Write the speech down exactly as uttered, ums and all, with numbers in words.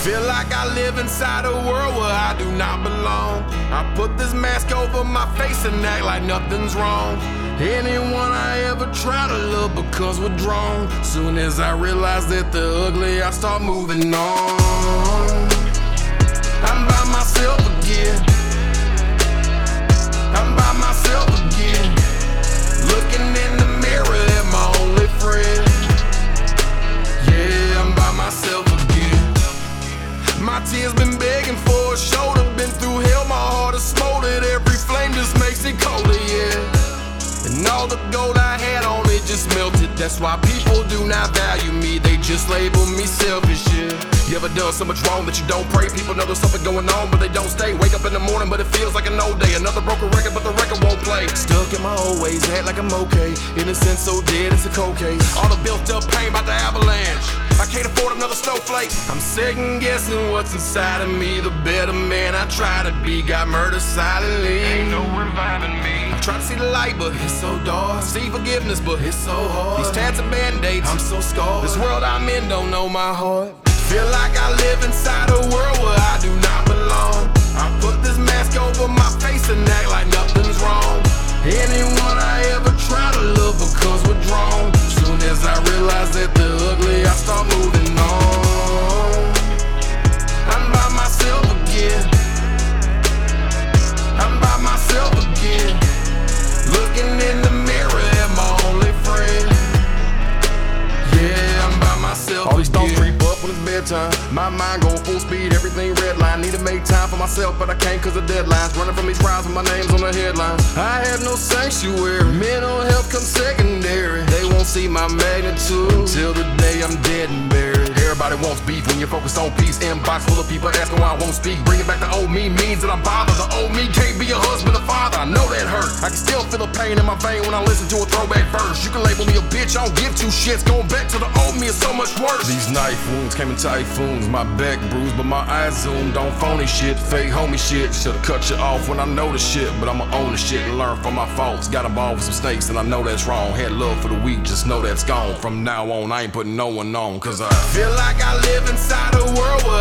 Feel like I live inside a world where I do not belong. I put this mask over my face and act like nothing's wrong. Anyone I ever try to love becomes withdrawn. Soon as I realize that they're ugly, I start moving on. I'm by myself again. I'm by myself again. Looking in the mirror at my only friend. Yeah, I'm by myself again. My tears been begging for a shoulder. Been through hell, my heart is smoldered. Every flame just makes it colder, yeah. And all the gold I had on it just melted. That's why people do not value me. They just label me selfish, yeah. You ever done so much wrong that you don't pray? People know there's something going on, but they don't stay. Wake up in the morning, but it feels like an old day. Another broken record, but the record won't play. Stuck in my old ways, act like I'm okay. Innocent so dead, it's a cold case. All the built up pain about the avalanche. I can't afford another snowflake. I'm second guessing what's inside of me. The better man I try to be got murdered silently. Ain't no reviving me. I try to see the light, but it's so dark. See forgiveness, but it's so hard. These tats are band-aids, I'm so scarred. This world I'm in don't know my heart. Feel like I live inside a world where I do not belong. I put this mask over my face and act like nothing's wrong. Anyone I ever try to love becomes withdrawn. Soon as I realize that they're ugly, I start moving on. I'm by myself again. I'm by myself again. Looking in the mirror at my only friend. Yeah, I'm by myself again. All these thoughts creep up when it's bedtime. My mind going full speed, everything redline. Need to make time for myself, but I can't cause of deadlines. Running from these crowds with my name's on the headline. I have no sanctuary, mental health comes secondary. They won't see my magnitude until the day I'm dead and buried. Everybody wants beef when you're focused on peace. Inbox full of people asking why I won't speak. Bringing back the old me means that I'm bothered. The old me can't be a husband or father. I know that hurt. I can still feel the pain in my vein when I listen to a throwback verse. You can label me a bitch, I don't give two shits. Going back to the old me is so much worse. These knife wounds came in typhoons. My back bruised, but my eyes zoomed on phony shit. Fake homie shit. Should've cut you off when I know the shit, but I'ma own the shit and learn from my faults. Got involved with some snakes and I know that's wrong. Had love for the weak, just know that's gone. From now on, I ain't putting no one on, cause I feel like I live inside a world where